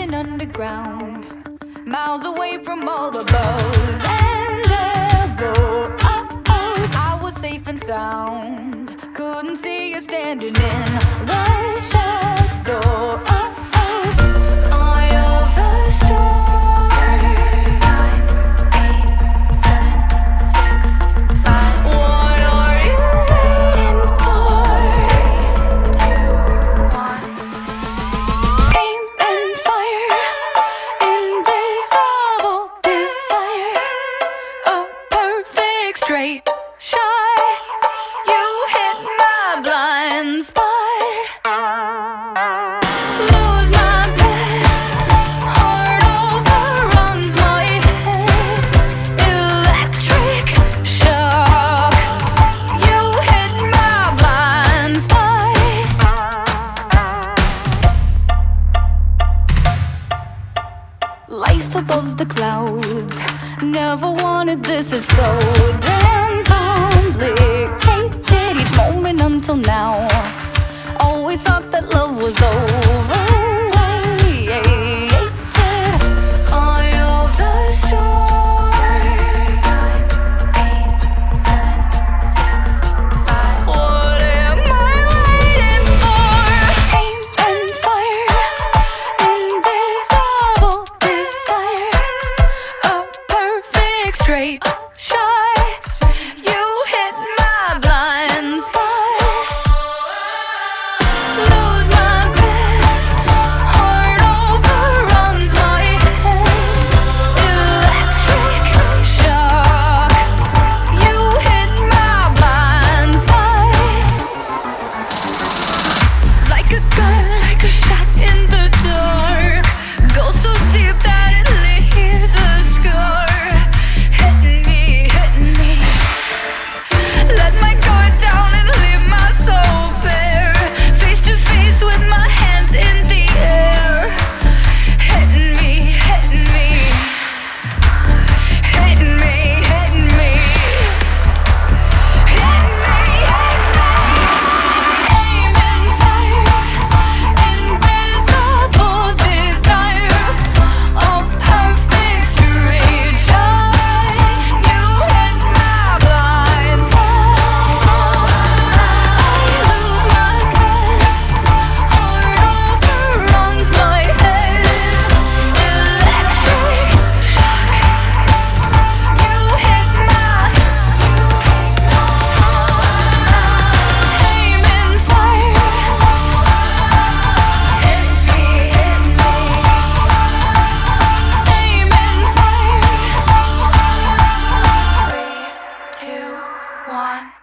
living underground, miles away from all the buzz and arrows. I was safe and sound, couldn't see you standing in the shadows. Eye of the storm. 9, 8, 7, 6, 5. What are you waiting for? 3, 2, 1. Aim and fire, invisible desire, a perfect straight shot. You hit my blind spot. Lose my best, heart overruns my head. Electric shock. You hit my blind spot. Life above the clouds, never wanted this. It's so damn complicated. Each moment until now, always thought that love was overrated. Eye of the storm. 9, 8, 7, 6, 5. What am I waiting for? Aim and fire, invisible desire, a perfect straight shot. You hit my blind spot. Lose my best, heart overruns my head. Electric shock. You hit my blind spot. Like a gun, like a shot in the dark. Go so deep that it leaves a scar. Hitting me, hitting me. Let my guard down and leave my soul bare. Face to face with my hands in the air. Hitting me, hitting me. Hitting me, hitting me. Hitting me, hitting me. Aim and fire, invisible desire, a perfect straight shot. You hit my blind spot. I lose my breath, heart overruns my head. Electric shock. You hit my. Aim and fire. Hit me, hit me. Aim and fire. 3, 2, 1.